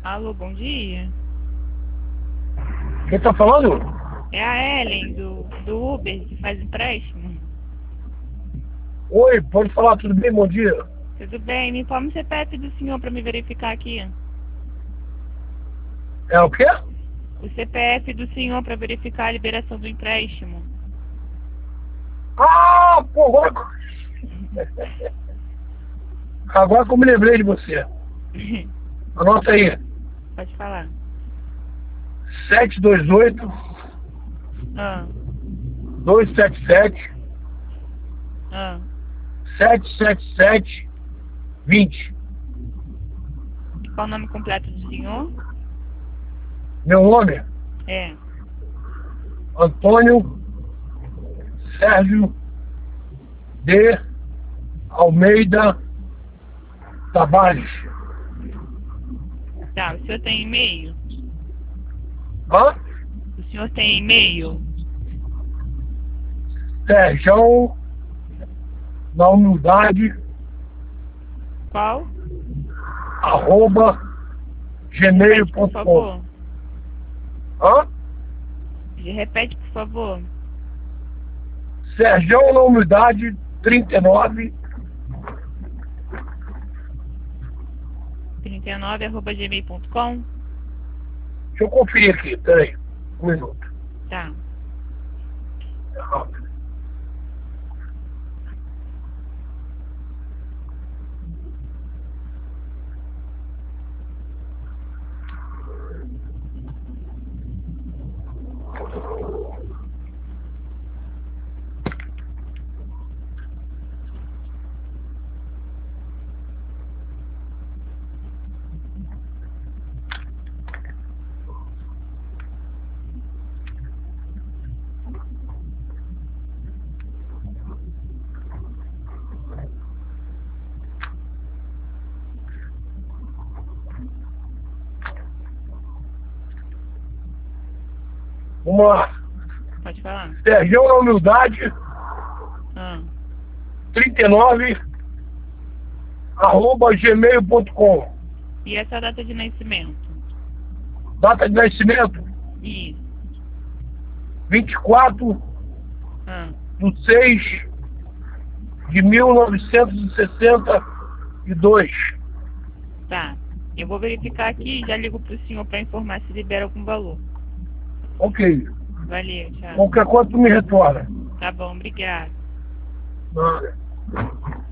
Alô, bom dia. Quem tá falando? É a Ellen do Uber que faz empréstimo. Oi, pode falar, tudo bem? Bom dia. Tudo bem? Me informe o CPF do senhor para me verificar aqui. É o quê? O CPF do senhor para verificar a liberação do empréstimo. Ah, pô, agora que eu me lembrei de você. Anota aí. Pode falar. 728 Ah, 277 ah. 777 20. Qual o nome completo do senhor? Meu nome? É. Antônio Sérgio de Almeida Tavares. Tá, o senhor tem e-mail? Hã? O senhor tem e-mail? Sérgio, na humildade, Qual? arroba Repete, por gmail.com. favor. Hã? Repete, por favor. Sérgio, na humildade, 39. 39@gmail.com. Deixa eu conferir aqui, peraí. Um minuto. Tá. É rápido. Vamos lá. Pode falar. Sérgio, na humildade, Ah. 39, arroba gmail.com. E essa data de nascimento? Data de nascimento, Isso. 24 Ah. de 6 de 1962. Tá. Eu vou verificar aqui e já ligo pro senhor para informar se libera algum valor. Ok. Valeu, tchau. Qualquer coisa tu me retorna. Tá bom, obrigado. Nada.